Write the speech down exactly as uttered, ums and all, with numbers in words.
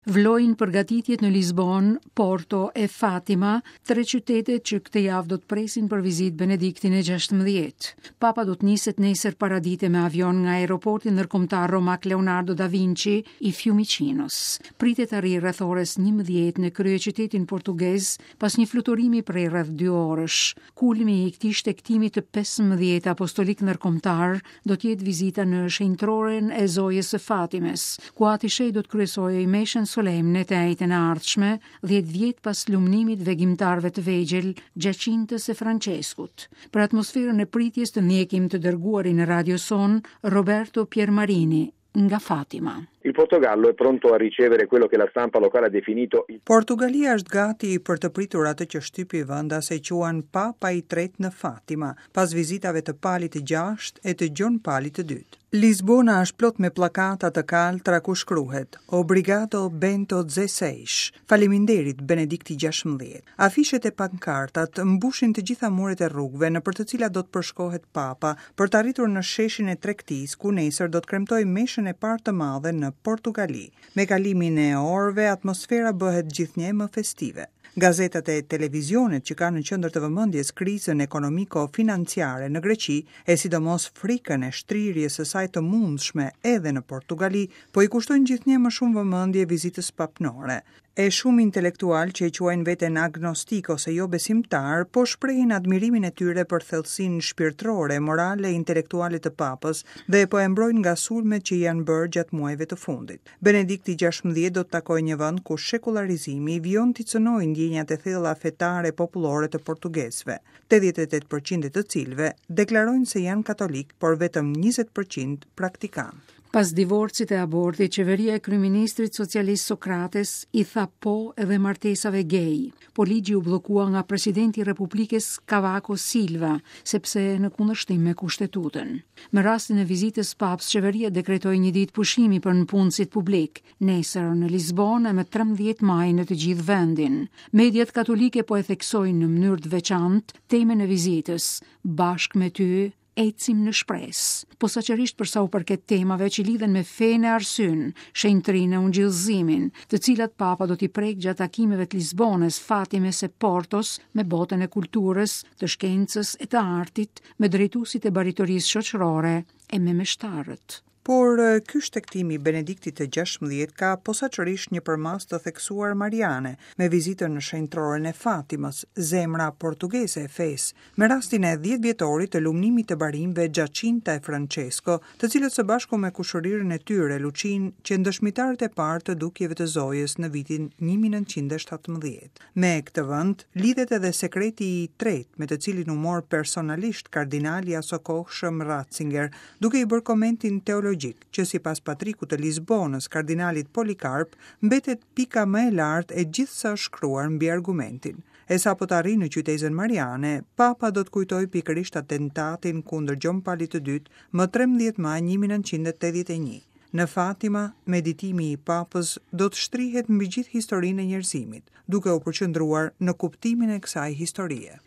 Vlojnë përgatitjet në Lisbon, Porto e Fatima, tre qytete që këtë javë do të presin për vizitë Benediktin e gjashtëmbëdhjetë. Papa do të niset nesër paradite me avion nga aeroporti ndërkombëtar Romak Leonardo da Vinci i Fiumicinos. Pritet të arrijë rreth orës njëmbëdhjetë në kryeqytetin portugez pas një fluturimi prej rreth dy orësh. Kulmi i këtij shtektimi të pesëmbëdhjetë apostolik ndërkombëtar do të jetë vizita në shenjtroren e Zojës së Fatimes, ku Atishej do të kryesojë meshën solemne të ajtën e ardhshme, dhjetë vjet pas lumnimit vegimtarëve të vegjël Gjaqintës e Franceskut. Për atmosferën e pritjes të ndjekim të dërguarin në Radio Son, Roberto Piermarini nga Fatima. Il Portogallo è pronto a ricevere quello che la stampa locale ha definito il... Portugalia është gati për të pritur atë që shtypi vendas e quan Papa i tretë në Fatima, pas vizitave të Palit të gjashtë e të Gjon Palit të dytë. Lisbona është plot me pllakata të kaltra ku shkruhet Obrigado Bento dezesseis, faleminderit Benedikti gjashtëmbëdhjetë. Afishet e pankartat mbushin të gjitha muret e rrugëve nëpër të cilat do të përshkohet Papa për të arritur në sheshin e Tregtisë, ku nesër do të kremtojë meshën e parë të madhe në Portugali. Me kalimin e orëve, atmosfera bëhet gjithnjë më festive. Gazetat e televizionit që kanë në qendër të vëmendjes krizën ekonomiko-financiare në Greqi e sidomos frikën e shtrirjes së saj të mundshme edhe në Portugali, po i kushtojnë gjithnjë më shumë vëmendje vizitës papnore. E shumë intelektual që e quajnë veten agnostik ose jo besimtar, po shprehin admirimin e tyre për thellësinë shpirtërore, morale e intelektuale të Papës dhe po e mbrojnë nga sulmet që janë bërë gjatë muajve të fundit. Benedikti gjashtëmbëdhjetë do të takojë një vend ku shekularizimi vjon t'i cënojë ndjenjat e thella fetare popullore të portugezëve, tetëdhjetë e tetë përqind të cilëve deklarojnë se janë katolik, por vetëm njëzet përqind praktikanë. Pas divorcit e abortit, qeveria e kryeministrit socialist Sokrates i tha po edhe martesave gay, po ligji u bllokua nga presidenti i Republikës Cavaco Silva, sepse në kundërshtim me kushtetutën. Me rastin e vizitës paps, qeveria dekretoi një ditë pushimi për nëpunësit publik, nesër në Lisbonë e me trembëdhjetë maj në të gjithë vendin. Mediat katolike po e theksojnë në mënyrë të veçantë temën e vizitës, bashkë me ty ecim në shpresë, posaçërisht për sa u përket temave që lidhen me fenë e arsyn, shenjtrinë e ungjillëzimin, të cilat Papa do t'i prek gjatë takimeve të Lisbonës, Fatimes e Portos me botën e kulturës, të shkencës e të artit, me drejtuesit e baritorisë shoqërore e me meshtarët. Por ky shtektimi i Benediktit të gjashtëmbëdhjetë ka posaçërisht një përmas të theksuar mariane, me vizitën në shenjtroren e Fatimës, zemra portugeze e fesë, me rastin e dhjetë vjetorit të lumnimit të barimëve Giacinta e Francesco, të cilët së bashku me kushërirën e tyre Luçin që dëshmitarët e parë të dukjeve të Zojës në vitin një mijë e nëntëqind e shtatëmbëdhjetë. Me këtë vend lidhet edhe sekreti i tretë, me të cilin u mor personalisht kardinali asokohshëm Ratzinger, duke i bërë komentin teologjik që sipas patrikut të Lisbonës, kardinalit Polikarp, mbetet pika më e lartë e gjithë sa është shkruar mbi argumentin. E sapo të arrijë në qytetin Mariane, Papa do të kujtojë pikërisht atentatin kundër Gjon Palit të dytë më trembëdhjetë maj një mijë e nëntëqind e tetëdhjetë e një. Në Fatima, meditimi i Papës do të shtrihet mbi gjithë historinë e njerëzimit, duke u përqendruar në kuptimin e kësaj historie.